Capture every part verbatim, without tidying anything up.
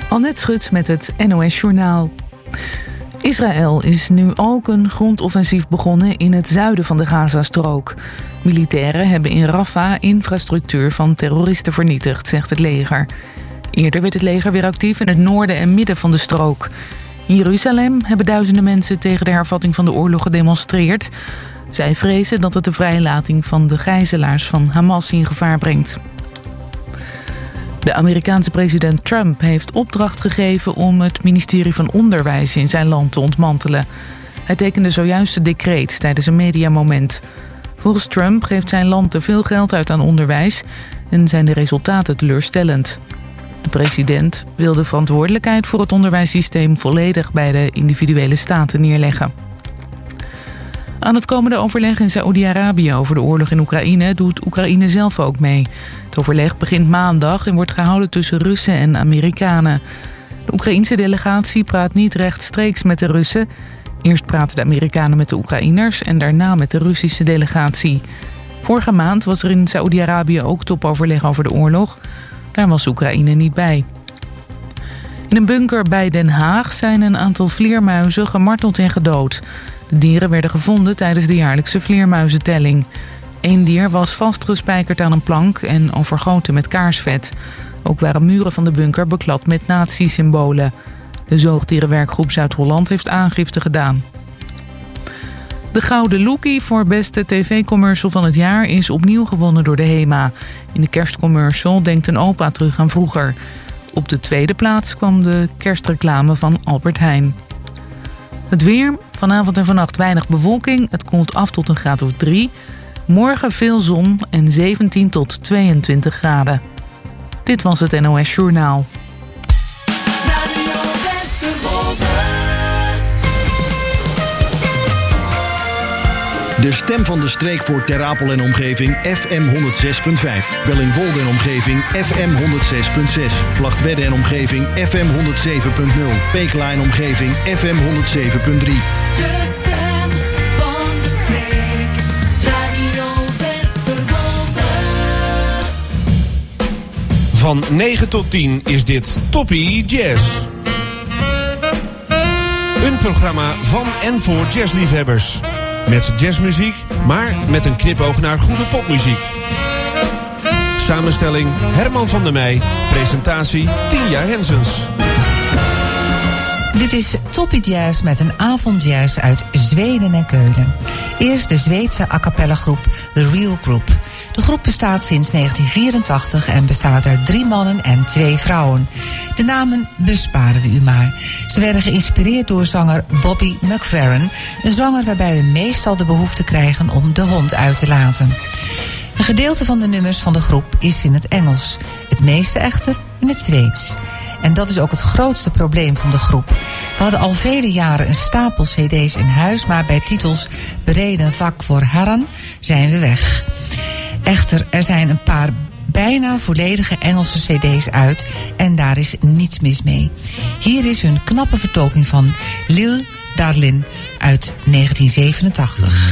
Annette Schut met het N O S-journaal. Israël is nu ook een grondoffensief begonnen in het zuiden van de Gazastrook. Militairen hebben in Rafah infrastructuur van terroristen vernietigd, zegt het leger. Eerder werd het leger weer actief in het noorden en midden van de strook. In Jeruzalem hebben duizenden mensen tegen de hervatting van de oorlog gedemonstreerd. Zij vrezen dat het de vrijlating van de gijzelaars van Hamas in gevaar brengt. De Amerikaanse president Trump heeft opdracht gegeven om het ministerie van Onderwijs in zijn land te ontmantelen. Hij tekende zojuist het decreet tijdens een mediamoment. Volgens Trump geeft zijn land te veel geld uit aan onderwijs en zijn de resultaten teleurstellend. De president wil de verantwoordelijkheid voor het onderwijssysteem volledig bij de individuele staten neerleggen. Aan het komende overleg in Saoedi-Arabië over de oorlog in Oekraïne doet Oekraïne zelf ook mee. Het overleg begint maandag en wordt gehouden tussen Russen en Amerikanen. De Oekraïense delegatie praat niet rechtstreeks met de Russen. Eerst praten de Amerikanen met de Oekraïners en daarna met de Russische delegatie. Vorige maand was er in Saoedi-Arabië ook topoverleg over de oorlog. Daar was Oekraïne niet bij. In een bunker bij Den Haag zijn een aantal vleermuizen gemarteld en gedood. De dieren werden gevonden tijdens de jaarlijkse vleermuizentelling. Eén dier was vastgespijkerd aan een plank en overgoten met kaarsvet. Ook waren muren van de bunker beklad met nazi-symbolen. De zoogdierenwerkgroep Zuid-Holland heeft aangifte gedaan. De Gouden Loekie voor beste tv-commercial van het jaar is opnieuw gewonnen door de HEMA. In de kerstcommercial denkt een opa terug aan vroeger. Op de tweede plaats kwam de kerstreclame van Albert Heijn. Het weer, vanavond en vannacht weinig bewolking. Het koelt af tot een graad of drie. Morgen veel zon en zeventien tot tweeëntwintig graden. Dit was het N O S-journaal. De stem van de streek voor Ter Apel en omgeving F M honderd zes punt vijf. Bellingwolde en omgeving F M honderd zes punt zes. Vlagtwedde en omgeving F M honderd zeven punt nul. Pekela en omgeving F M honderd zeven punt drie. De stem van de streek. Radio Westerwolde. Van negen tot tien is dit Toppie Jazz. Een programma van en voor jazzliefhebbers. Met jazzmuziek, maar met een knipoog naar goede popmuziek. Samenstelling Herman van der Meij. Presentatie Tinja Hensens. Dit is Toppie Jazz met een avondjazz uit Zweden en Keulen. Eerst de Zweedse a cappella groep The Real Group. De groep bestaat sinds negentien vierentachtig en bestaat uit drie mannen en twee vrouwen. De namen besparen we u maar. Ze werden geïnspireerd door zanger Bobby McFerrin, een zanger waarbij we meestal de behoefte krijgen om de hond uit te laten. Een gedeelte van de nummers van de groep is in het Engels, het meeste echter in het Zweeds. En dat is ook het grootste probleem van de groep. We hadden al vele jaren een stapel cd's in huis, maar bij titels Bereden vak voor herren zijn we weg. Echter, er zijn een paar bijna volledige Engelse cd's uit en daar is niets mis mee. Hier is hun knappe vertolking van Lil Darlin uit negentien zevenentachtig.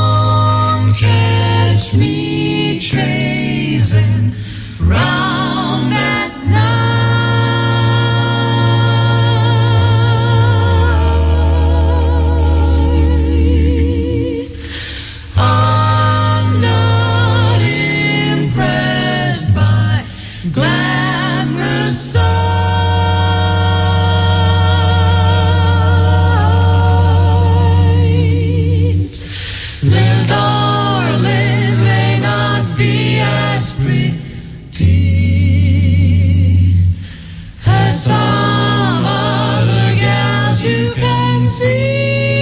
Me tracing round glamorous sights. Little darling may not be as pretty as some other gals you can see.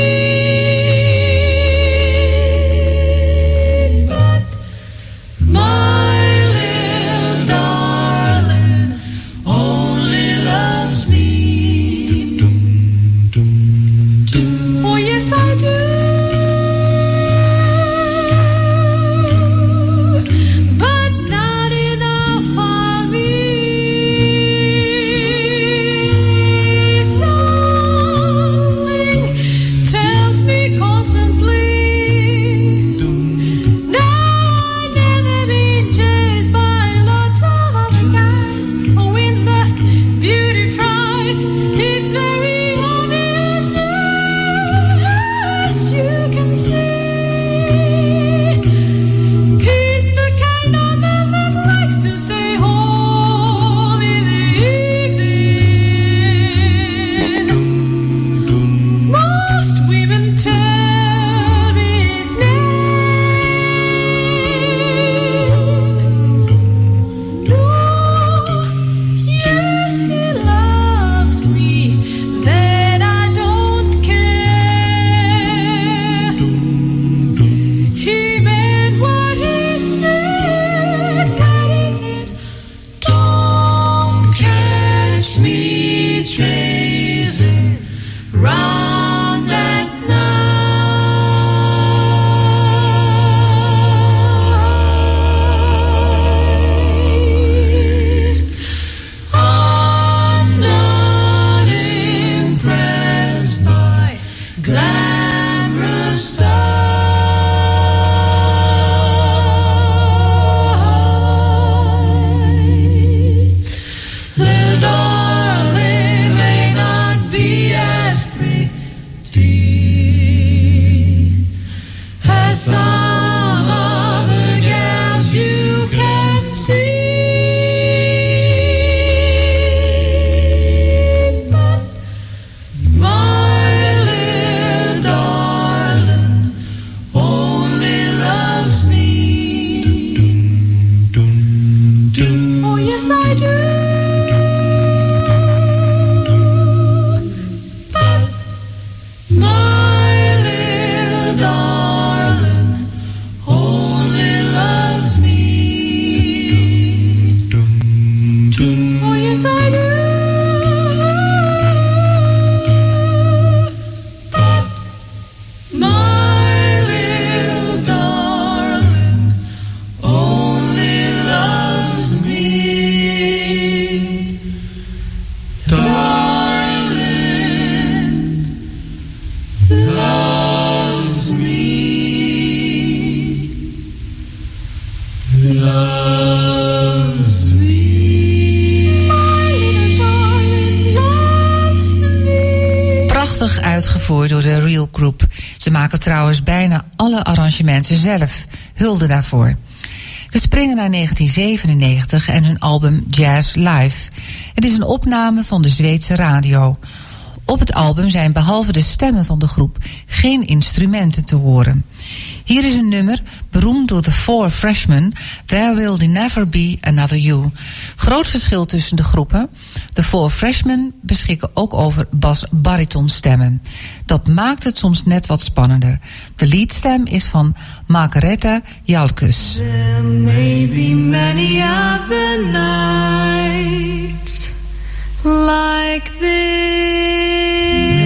Uitgevoerd door de Real Group. Ze maken trouwens bijna alle arrangementen zelf. Hulde daarvoor. We springen naar negentien zevenennegentig en hun album Jazz Live. Het is een opname van de Zweedse radio. Op het album zijn behalve de stemmen van de groep geen instrumenten te horen. Hier is een nummer, beroemd door de Four Freshmen, There Will Never Be Another You. Groot verschil tussen de groepen. De Four Freshmen beschikken ook over bas-baritonstemmen. Dat maakt het soms net wat spannender. De leadstem is van Margaretha Jalkus. There may be many other nights like this.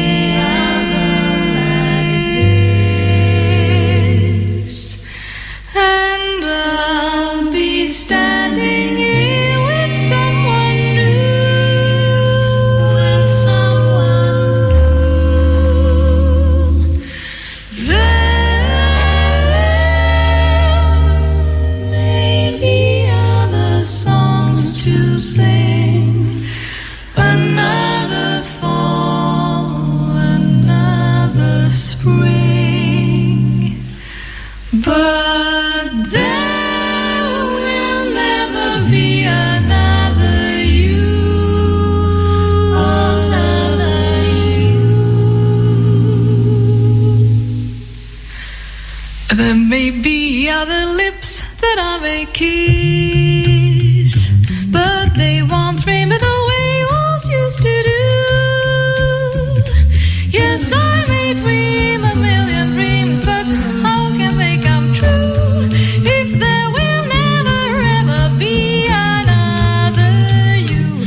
And I'll be standing here with someone new, with someone new. There may be other songs to sing, another fall, another spring, but there will never be a may be other lips that I may kiss, but they won't dream it the way yours used to do. Yes, I may dream a million dreams, but how can they come true if there will never ever be another you?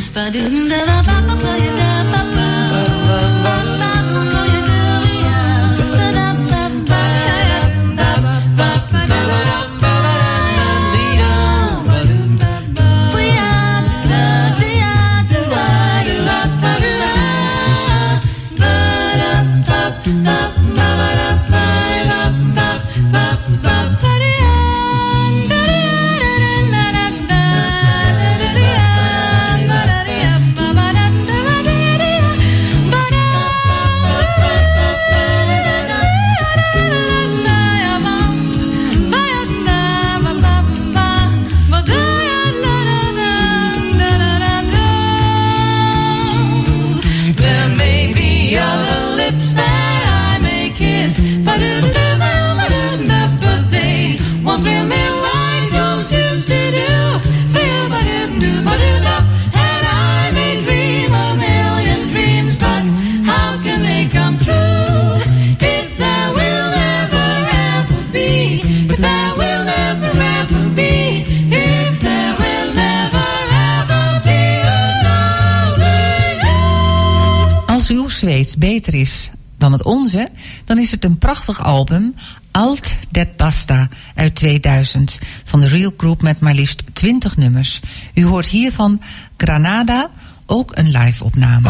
Zweeds beter is dan het onze, dan is het een prachtig album, Alt det Basta uit tweeduizend, van de Real Group met maar liefst twintig nummers. U hoort hiervan Granada, ook een live opname.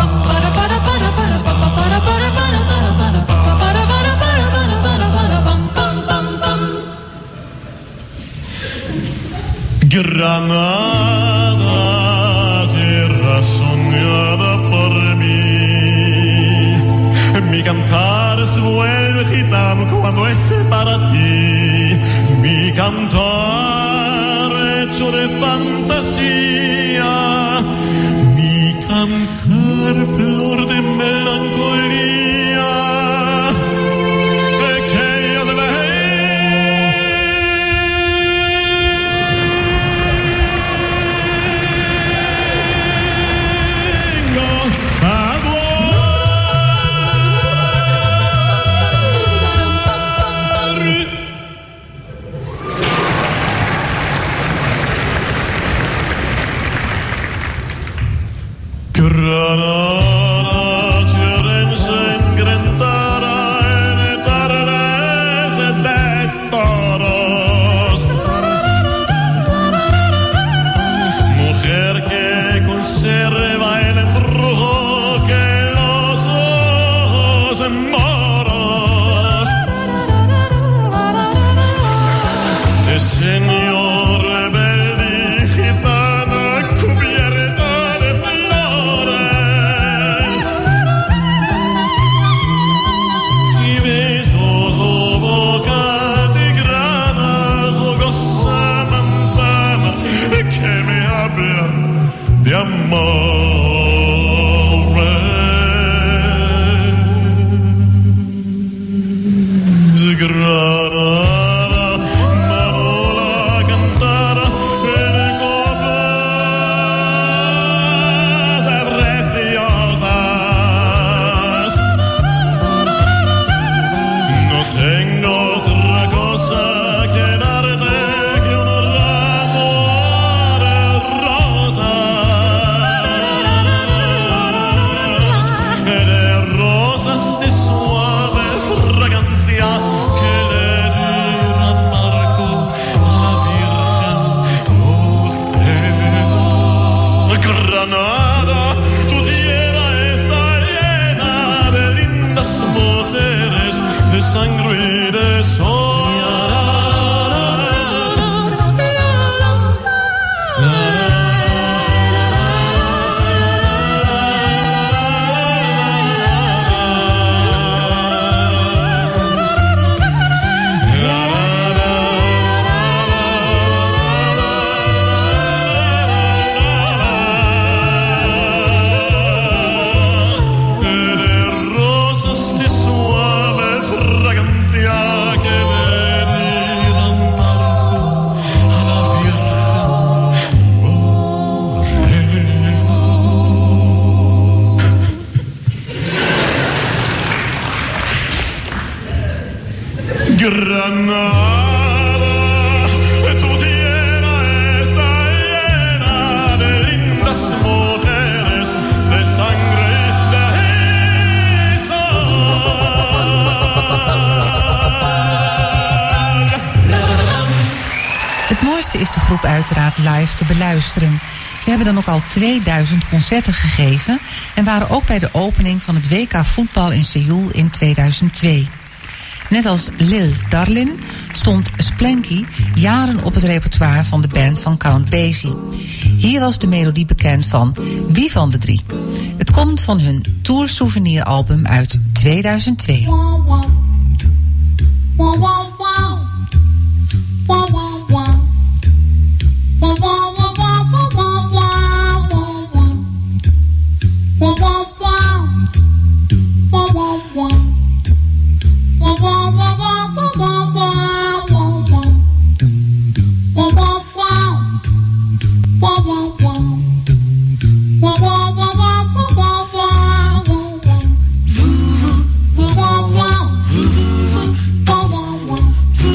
Granada, tierra soñada por mí. Mi cantar se vuelve gitano cuando es para ti. Mi cantar hecho de fantasía. Mi cantar flor de melancolía. Que yo de vengo a Granada, tierra ensangrentada en tardes de toros. Mujer que conserva el embrujo que los ojos moros te señor rebelde y gitana cubierta de flores y beso tu boca de grana jugosa manzana que me habla de amores. Granada, Manola cantada en coplas preciosas. No tengo otra cosa que darte que un ramo de rosas, de rosas de suave fragancia que le dieran marco a la Virgen mujer. Granada, tu tierra está llena de lindas mujeres, de sangre y de sol. De rosas de suave fragancia que la nada, tu tierra está llena de lindas mujeres, de sangre de Het mooiste is de groep uiteraard live te beluisteren. Ze hebben dan ook al tweeduizend concerten gegeven en waren ook bij de opening van het W K voetbal in Seoul in tweeduizend twee. Net als Lil Darlin stond Splanky jaren op het repertoire van de band van Count Basie. Hier was de melodie bekend van Wie van de Drie. Het komt van hun Tour Souvenir album uit tweeduizend twee. Wow, wow. Wow, wow, wow. Wow, wow, wow. Wow, wow, wow, wow, wow, wow, wow, wow. Wow, wow, wow. Wow, wow, wow. Wow, wow, wow, wow, wow, wow, wow, wow. Wow, wow, wow. Wow, wow, wow. Wow, wow, wow, wow, wow, wow, wow, wow. Wow, wow, wow. Wow, wow, wow.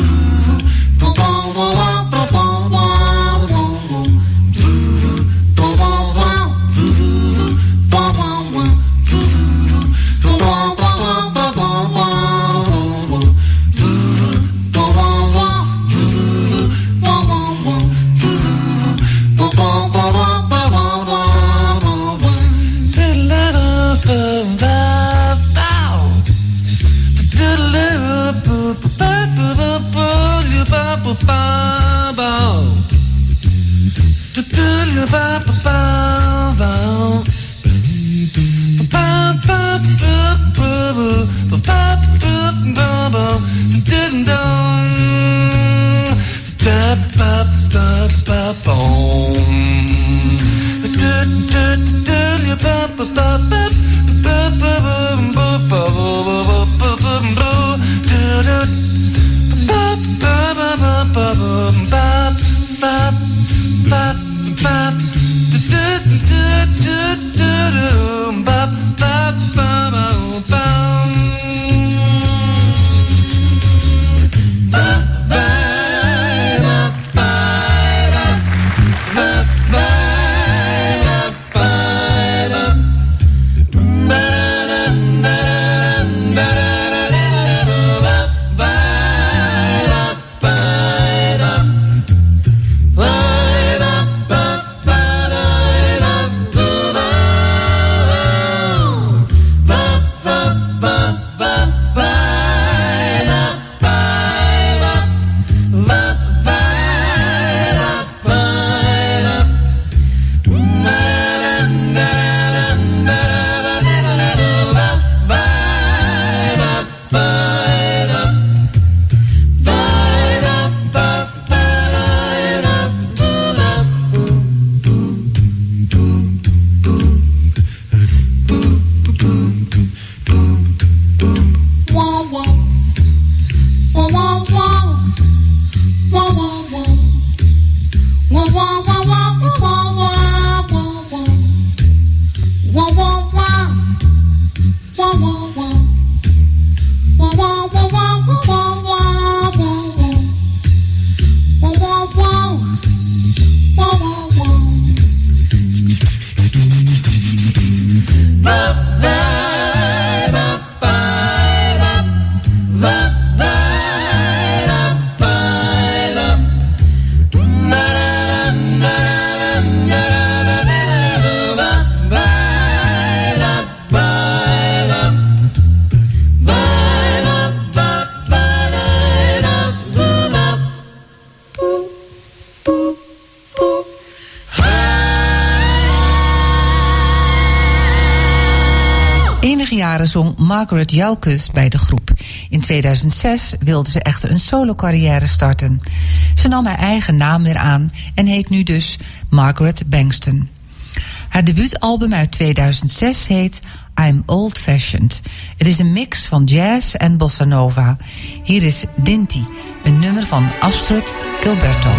Enige jaren zong Margaret Jalkus bij de groep. In tweeduizend zes wilde ze echter een solo-carrière starten. Ze nam haar eigen naam weer aan en heet nu dus Margaret Bankston. Haar debuutalbum uit tweeduizend zes heet I'm Old Fashioned. Het is een mix van jazz en bossa nova. Hier is Dinty, een nummer van Astrid Gilberto.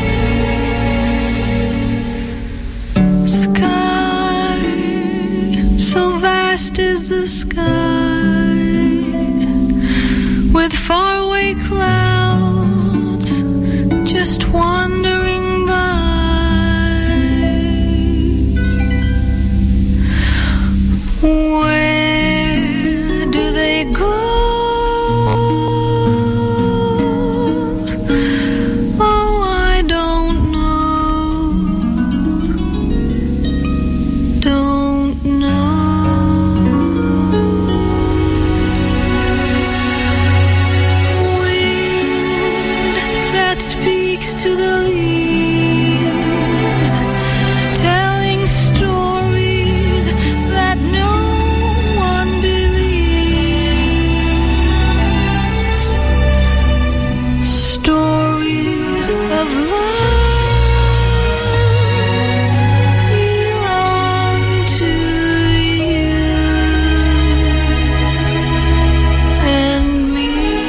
Sky faraway clouds just wandering by. Where do they go? Oh, I don't know. Don't know. Wind that speaks to the leaves, telling stories that no one believes. Stories of love belong to you and me.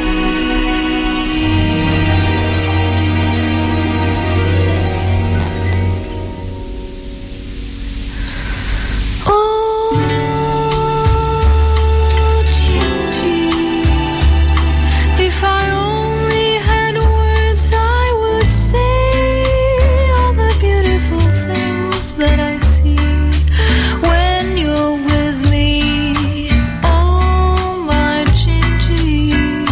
Oh, Gingy, if I only had words, I would say all the beautiful things that I see when you're with me. Oh, my Gingy.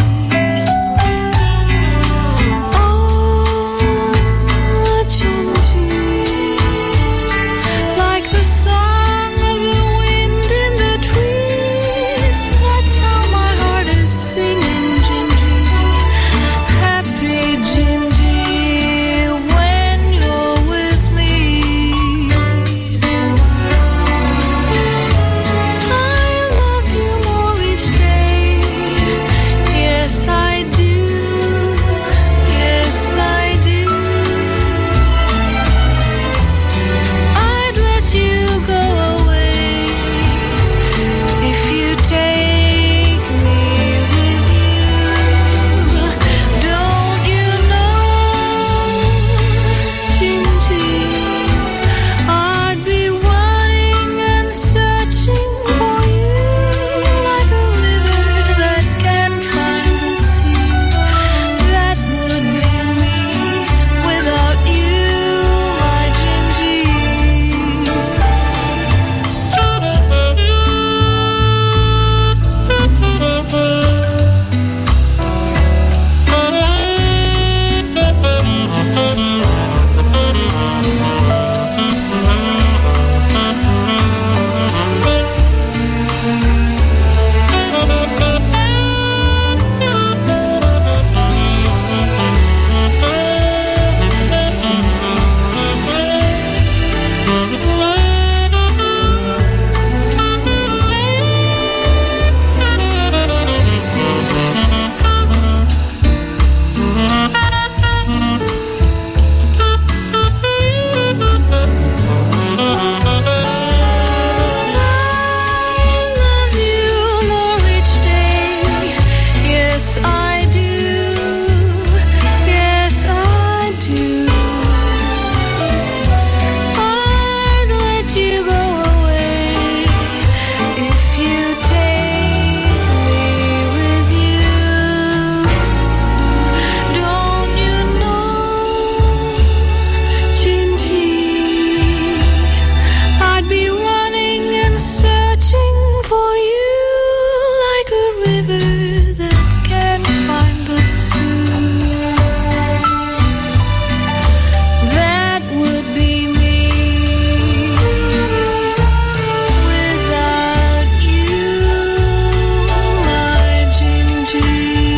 Oh, Gingy, like the song of the wind in the trees. That's how my heart is singing, Gingy. Happy Gingy, when you're with me. I love you more each day. Yes, I do. Yes, I do. I'd let you go away if you take me with you. Don't you know, Gingy, I'd be running and searching for you like a river that can't find the sea. That would be me without you, my Gingy. I love you more each day. Yes, I do. Yes, I do. I'd let you go away if you take me with you. Don't you know, Gingy, I'd be running and searching for you like a river that can't find the sea. That would be me without you, my Gingy.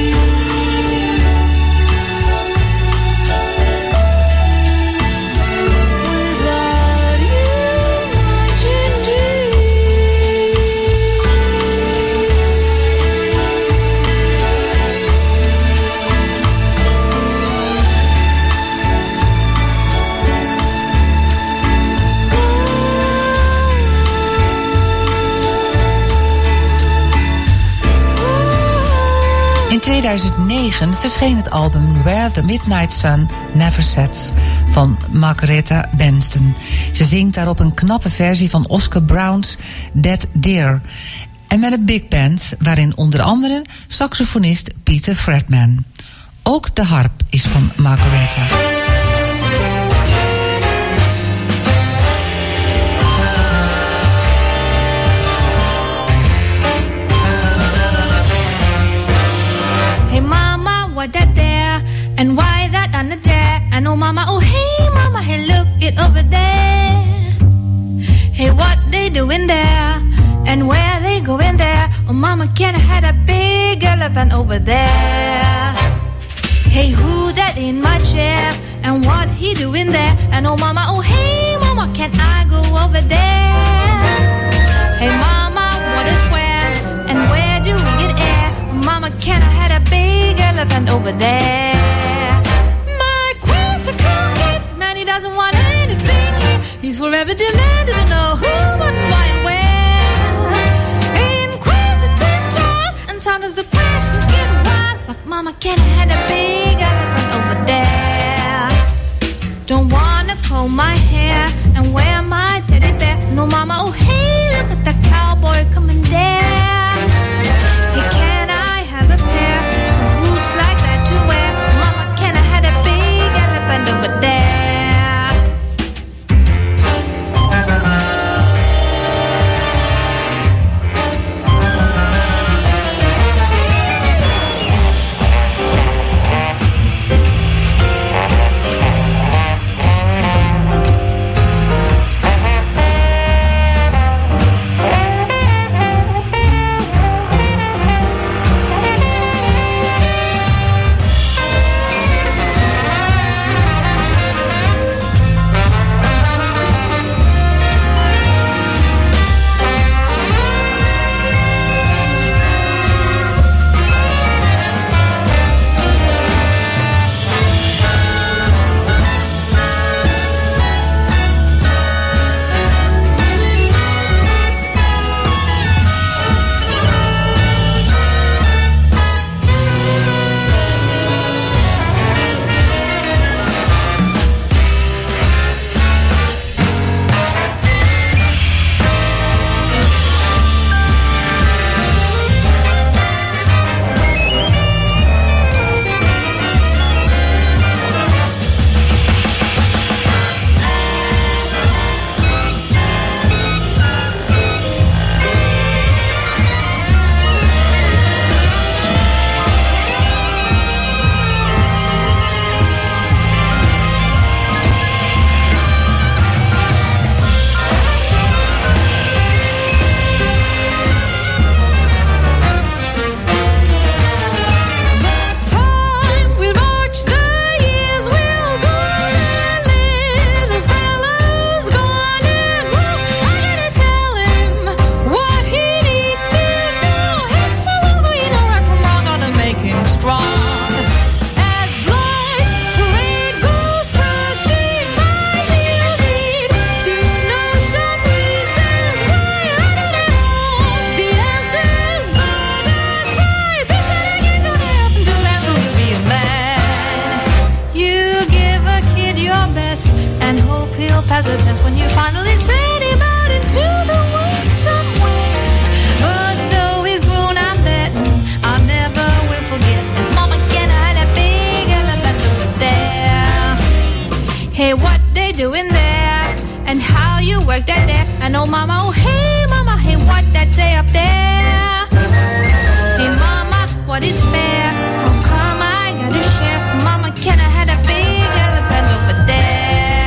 Without you, my Gingy. In tweeduizend negen verscheen het album Where the Midnight Sun Never Sets van Margaretha Benston. Ze zingt daarop een knappe versie van Oscar Brown's Dead Deer. En met een big band waarin onder andere saxofonist Peter Fredman. Ook de harp is van Margareta. Hey mama, what that there? And why that under there? And oh mama, oh hey mama, hey look it over there. Hey, what they doing there? And where they going there? Oh mama, can I had a big elephant over there? Hey, who that in my chair? And what he doing there? And oh mama, oh hey mama, can I go over there? Hey mama, what is where? And where do we get air? Oh mama, can I had a big elephant over there? My quizzical kid, man, he doesn't want anything here. He's forever demanded to know who, what, and why, and where. Inquisitive child, and sometimes the questions get wild. Like mama, can I had a big elephant over there? Don't wanna comb my hair and wear my teddy bear. No mama, oh hey, look at that cowboy coming there. Hey, can I have a pair of boots like that to wear? Mama, can I had a big elephant over there? Pass the test when you finally send him out into the world somewhere. But though he's grown, I'm betting I never will forget that mama can I had a big elephant over there. Hey, what they doing there? And how you work that there? And oh mama, oh hey mama, hey what that say up there? Hey mama, what is fair? How come I gotta share? Mama, can I had a big elephant over there?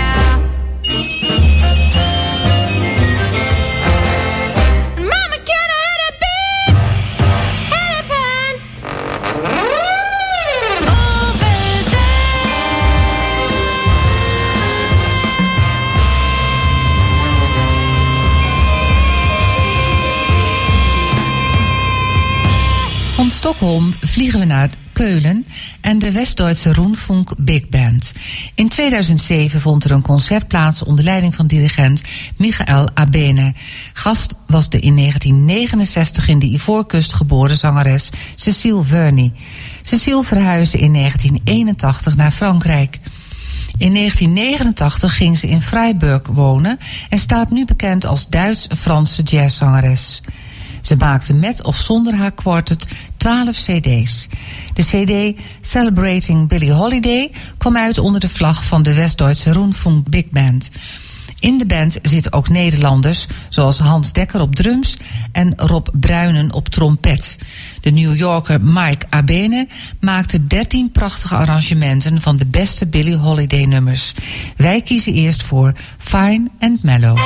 Van Stockholm vliegen we naar Keulen en de West-Duitse Rundfunk Big Band. In tweeduizend zeven vond er een concert plaats onder leiding van dirigent Michael Abene. Gast was de in negentien negenenzestig in de Ivoorkust geboren zangeres Cécile Verney. Cécile verhuisde in negentien eenentachtig naar Frankrijk. In negentien negenentachtig ging ze in Freiburg wonen en staat nu bekend als Duits-Franse jazzzangeres. Ze maakte met of zonder haar quartet twaalf cd's. De cd Celebrating Billie Holiday kwam uit onder de vlag van de West-Duitse Rundfunk Big Band. In de band zitten ook Nederlanders, zoals Hans Dekker op drums en Rob Bruinen op trompet. De New Yorker Mike Abene maakte dertien prachtige arrangementen van de beste Billie Holiday nummers. Wij kiezen eerst voor Fine and Mellow.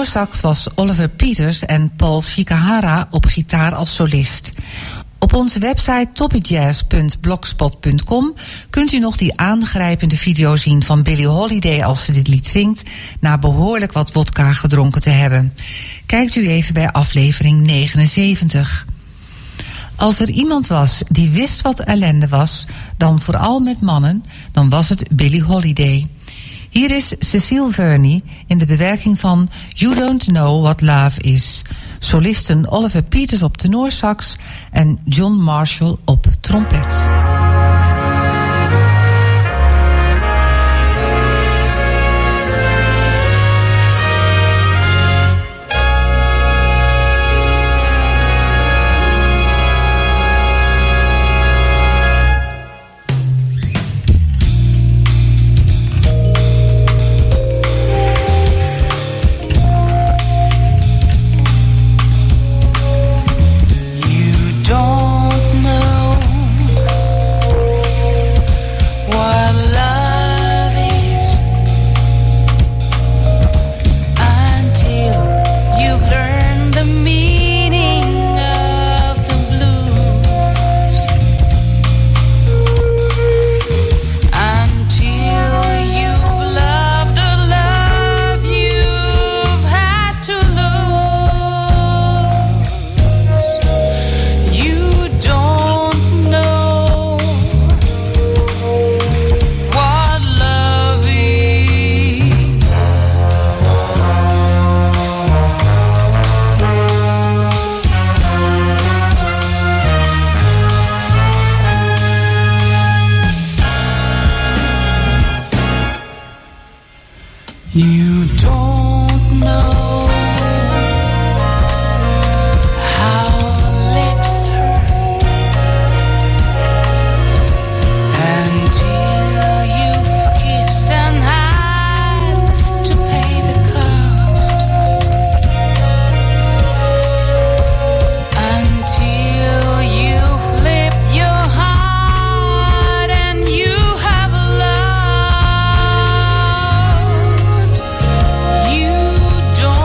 Tenorsax was Oliver Peters en Paul Shikahara op gitaar als solist. Op onze website toppyjazz punt blogspot punt com kunt u nog die aangrijpende video zien van Billie Holiday als ze dit lied zingt, na behoorlijk wat wodka gedronken te hebben. Kijkt u even bij aflevering negenenzeventig. Als er iemand was die wist wat ellende was, dan vooral met mannen, dan was het Billie Holiday. Hier is Cecile Verney in de bewerking van You Don't Know What Love Is. Solisten Oliver Peters op tenorsax en John Marshall op trompet. You don't know how lips hurt until you've kissed and had to pay the cost, until you flip your heart and you have lost. You don't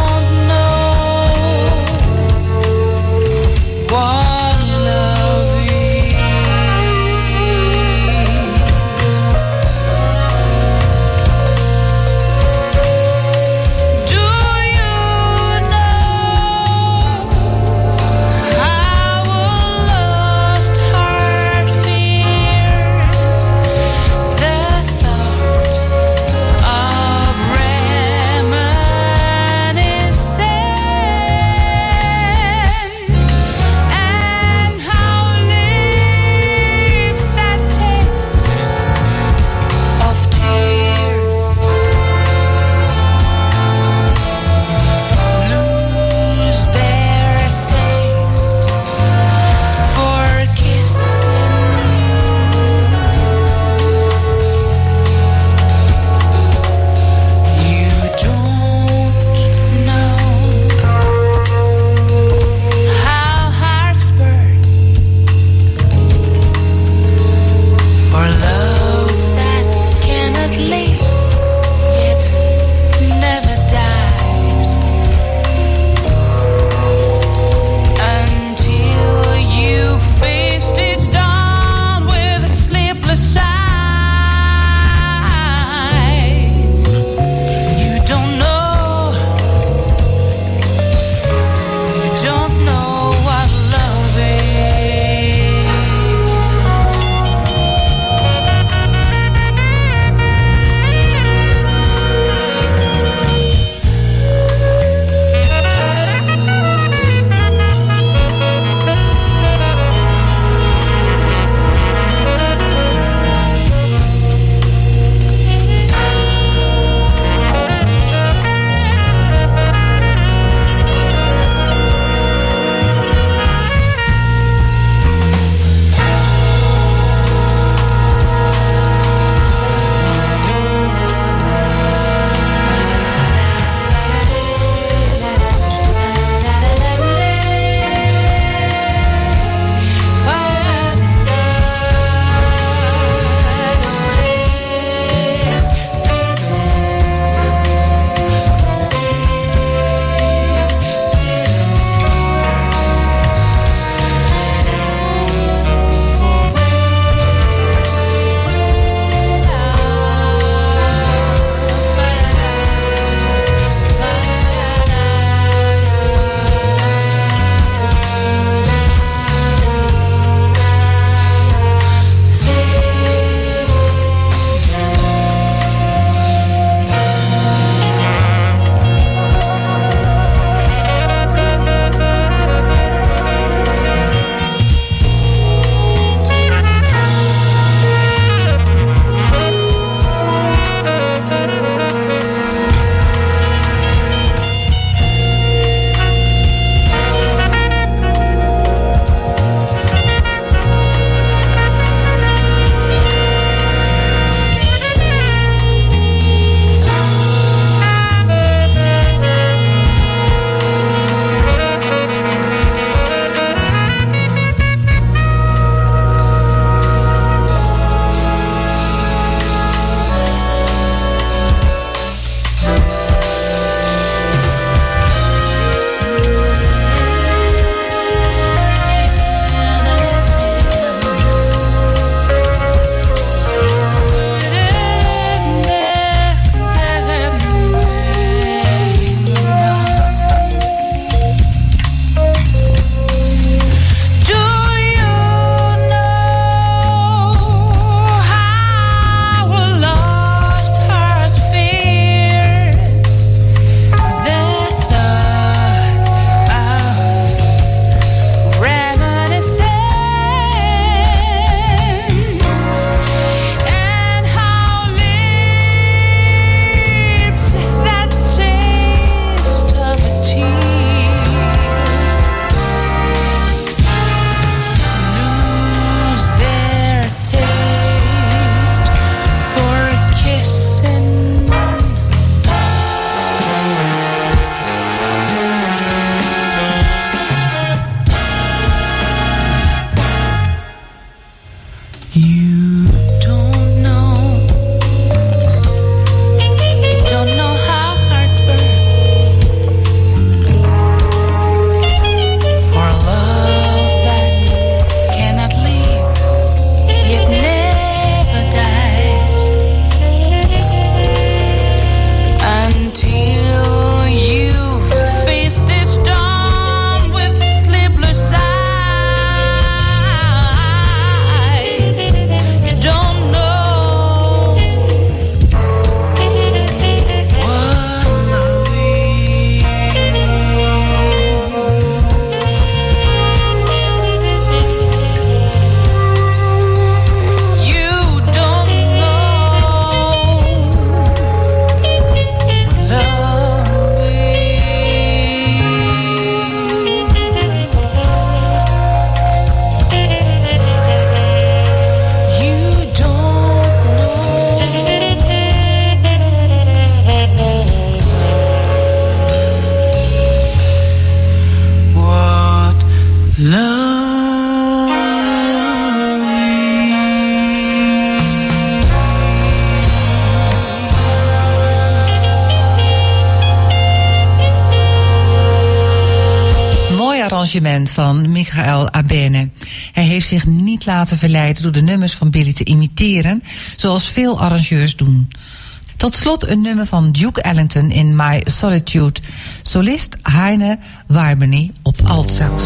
Arrangement van Michael Abene. Hij heeft zich niet laten verleiden door de nummers van Billy te imiteren, zoals veel arrangeurs doen. Tot slot een nummer van Duke Ellington in My Solitude. Solist Heine Warbeny op altsax.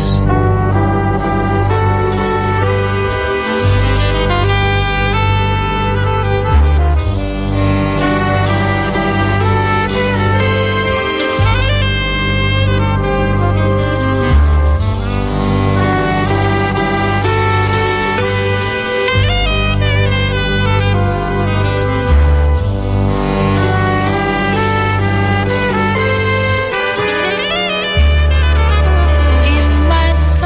In my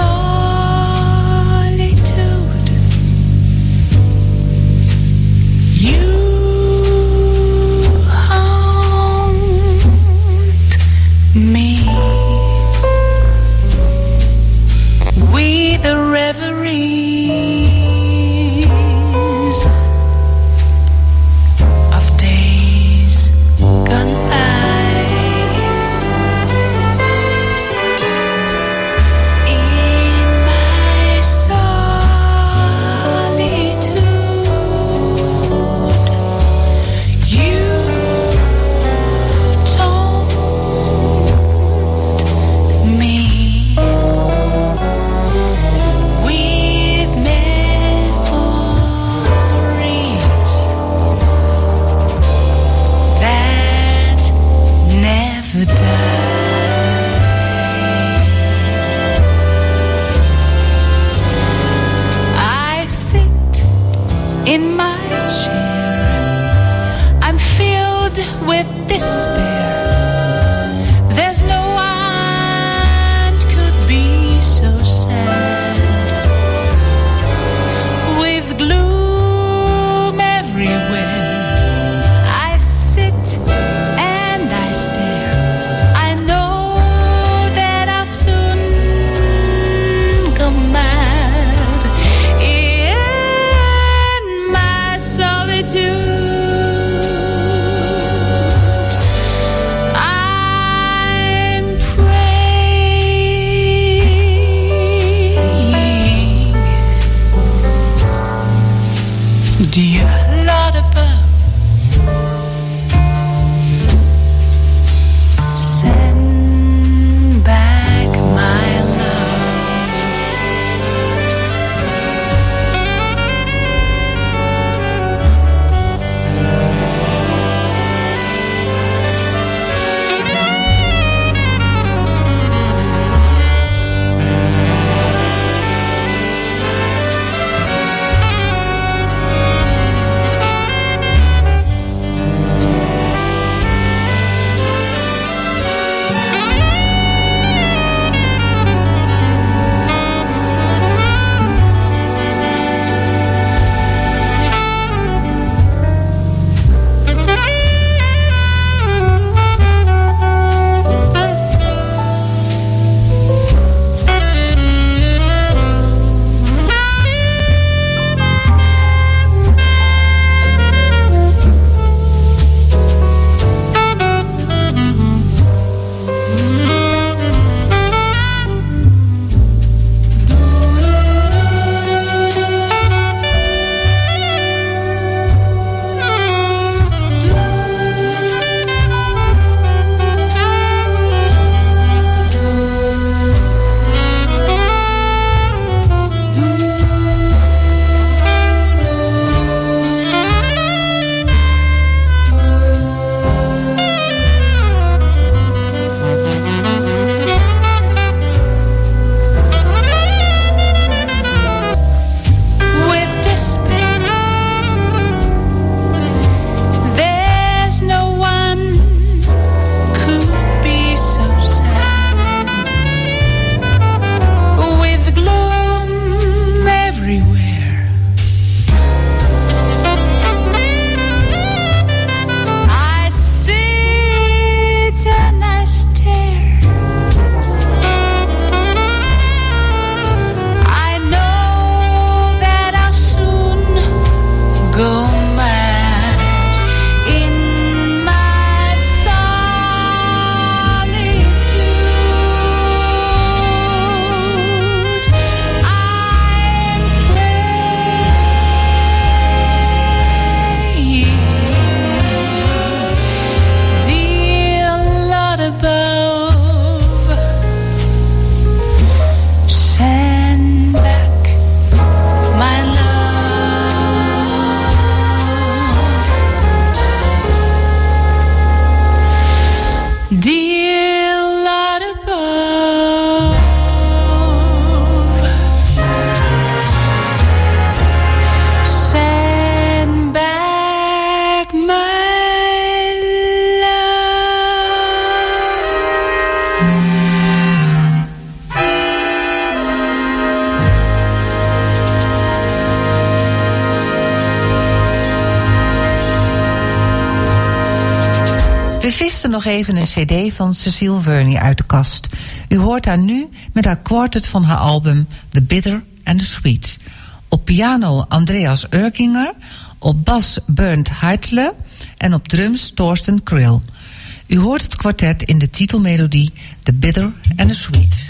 We visten nog even een cd van Cecile Verney uit de kast. U hoort haar nu met haar quartet van haar album The Bitter and the Sweet. Op piano Andreas Urkinger, op bas Bernd Heitle en op drums Thorsten Krill. U hoort het kwartet in de titelmelodie The Bitter and the Sweet.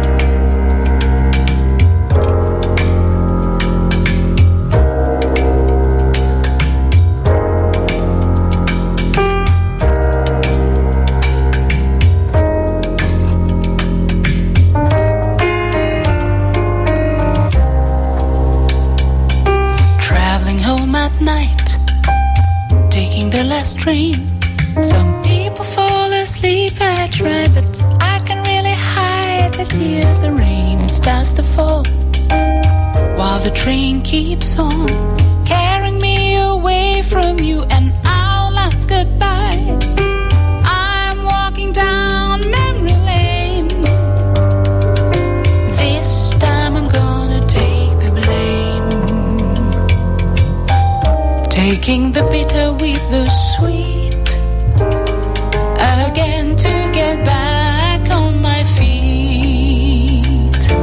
Night, taking the last train. Some people fall asleep, I try, but I can really hide the tears. The rain starts to fall while the train keeps on carrying me away from you, and our last goodbye. I'm walking down memory lane. This time I'm gonna take the blame, taking the bitter with the sweet, again to get back on my feet.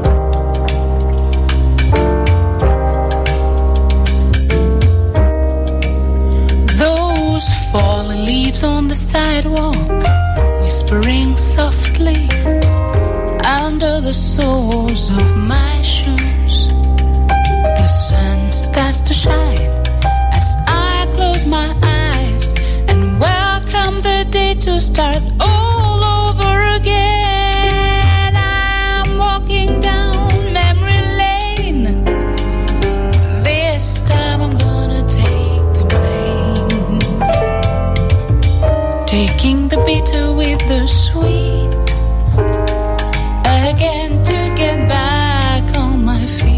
Those fallen leaves on the sidewalk, whispering softly under the soles of my shoes. The sun starts to shine as I close my eyes and welcome the day to start all over again. I'm walking down memory lane. This time I'm gonna take the blame, taking the bitter with the sweet, again to get back on my feet.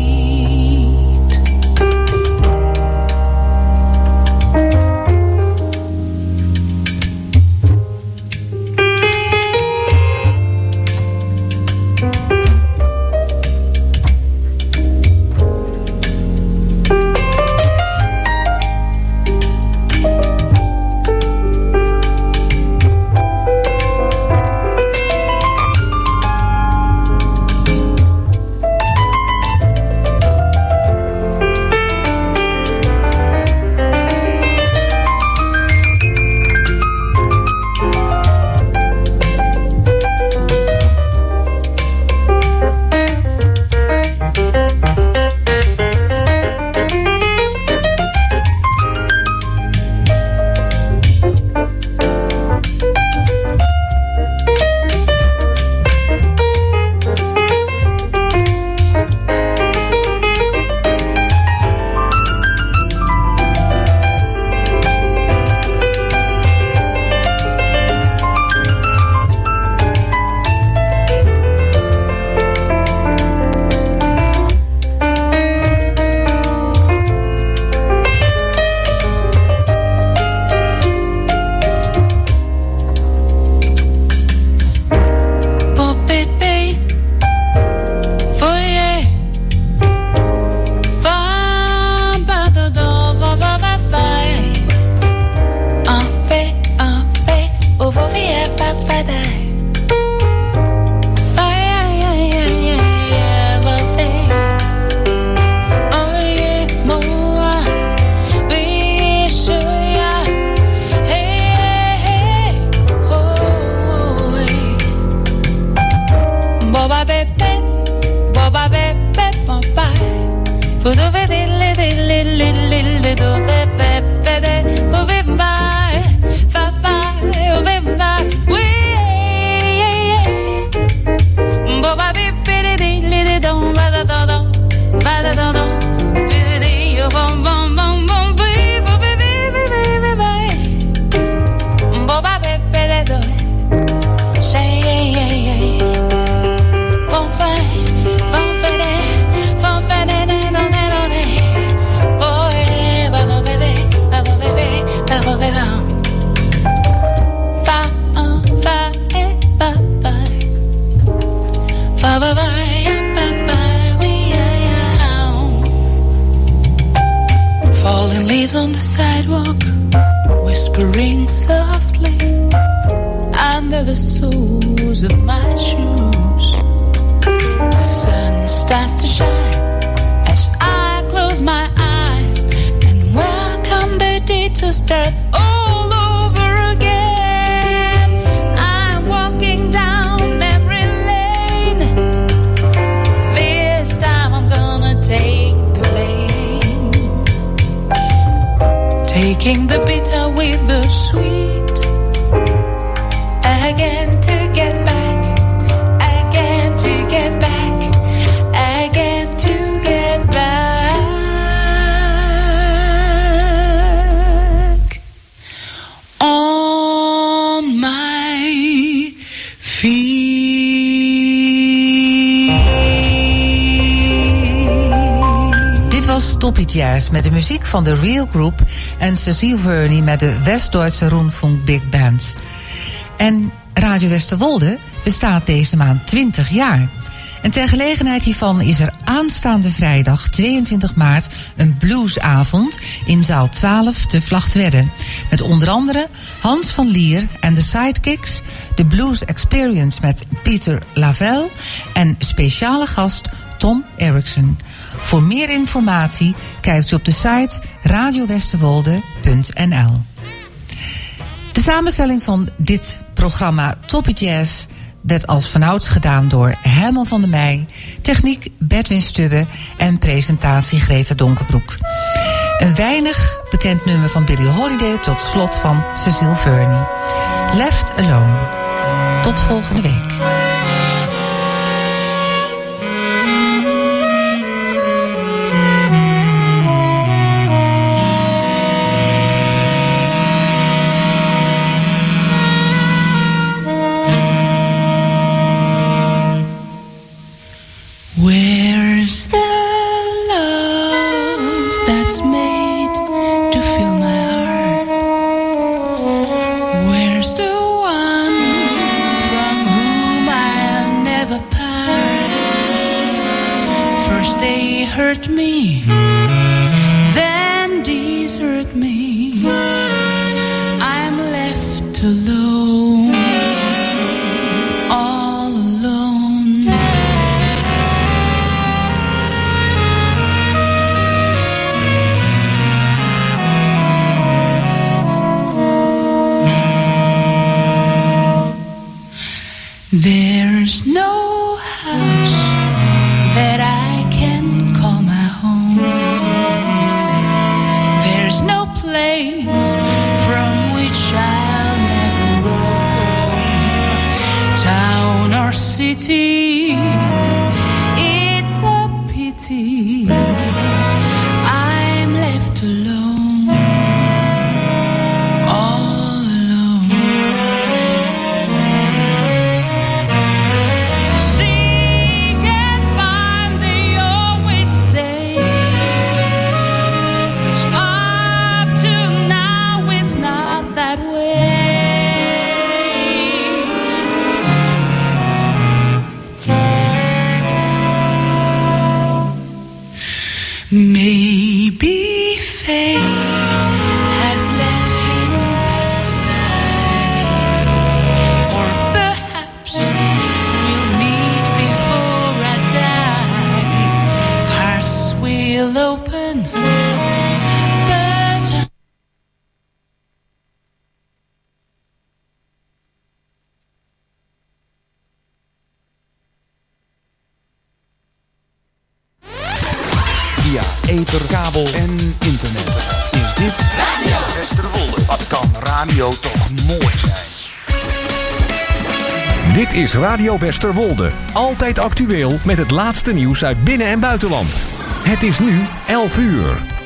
Falling leaves on the sidewalk, whispering softly softly under the soles of my shoes. The sun starts to shine as I close my eyes and welcome the day to start all over again. I'm walking down memory lane. This time I'm gonna take the blame, taking the bitter with the sweet, again to get back, again to get back, again to get back on my feet. Dit was Toppie Jazz met de muziek van The Real Group en Cecile Verney met de West-Duitse Rundfunk Big Band. En Radio Westerwolde bestaat deze maand twintig jaar. En ter gelegenheid hiervan is er aanstaande vrijdag tweeëntwintig maart een bluesavond in zaal twaalf te Vlagtwedde. Met onder andere Hans van Lier en de Sidekicks, de Blues Experience met Pieter Lavelle en speciale gast Tom Erickson. Voor meer informatie kijkt u op de site radio westerwolde punt n l. De samenstelling van dit programma Toppie Jazz werd als vanouds gedaan door Herman van der Meij, techniek Bedwin Stubbe en presentatie Greta Donkerbroek. Een weinig bekend nummer van Billie Holiday tot slot van Cecile Verney. Left Alone. Tot volgende week. Where's the love that's made to fill my heart? Where's the one from whom I'll never part? First they hurt me, then desert me. I'm left alone, all alone. There's no house that I can call my home. There's no place from which I'll never roam. Town or city, it's a pity I'm left alone, all alone. Seek and find, they always say, but up to now it's not that way. Maybe fate has let him pass me by, or perhaps we'll meet before I die. Hearts will open, but I Via ether, kabel en internet. Is dit Radio Westerwolde? Wat kan radio toch mooi zijn? Dit is Radio Westerwolde. Altijd actueel met het laatste nieuws uit binnen- en buitenland. Het is nu elf uur.